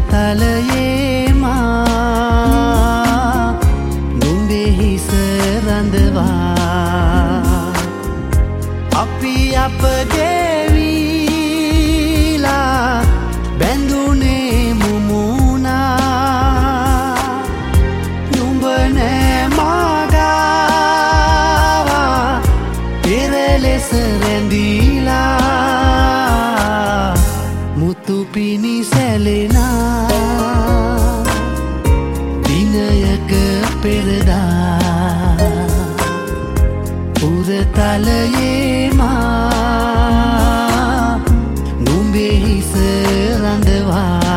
තලයේ මා නුඹේ හිස රඳවා අපි අපගේ වීලා බැඳුනේ මුමුණා නුඹ නෑ මගාවා පෙර ලෙස රැඳීලා මුතු පිණි සැලෙනා දිනයක පෙරදා උරතලයේ මා නුඹේ හිස රඳවා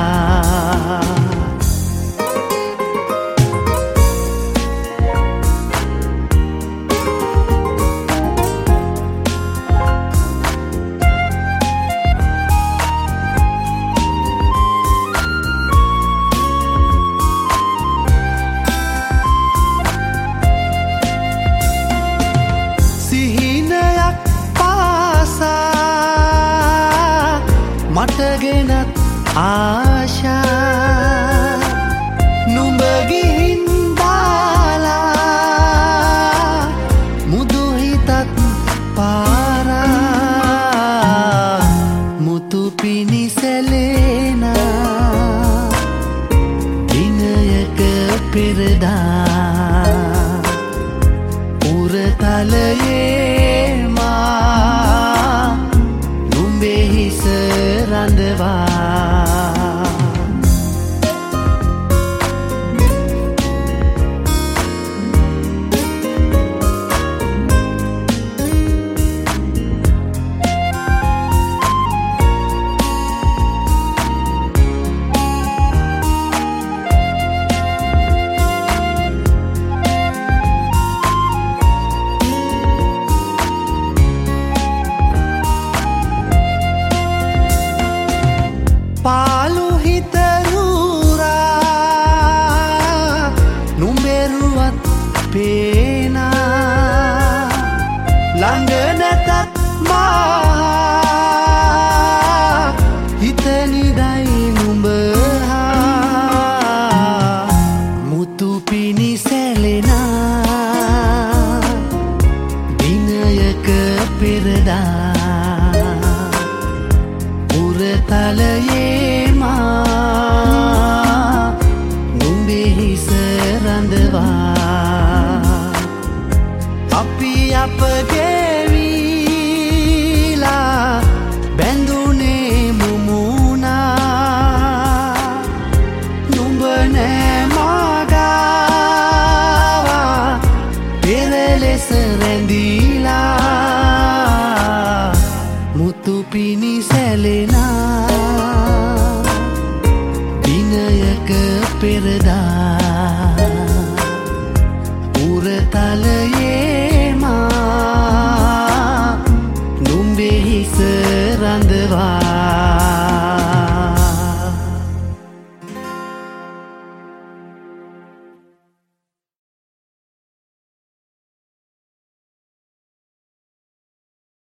මටගෙනත් ආශා නුඹ ගිහින් දාලා මුදු හිතත් පාරා මුතු පිණි සැලෙනා දිනයක පෙරදා උරතලයේ මා නුඹේ හිස රඳවා පාලු හිතරුරා නුඹෙරුවත් පේනා ළඟ නැතත් මා හිත නිදයි නුඹ හා මුතු පිණි සැලෙනා දිනයක පෙරදා උරතලයේ මා නුඹේ හිස රඳවා අපි අපගේ වීලා බැඳුනේ මුමුණා නුඹ නෑ මගාවා පෙර ලෙස රැඳීලා මුතු පිණි සැලෙනා දිනයක පෙරදා උරතලයේ මා නුඹේ හිස රඳවා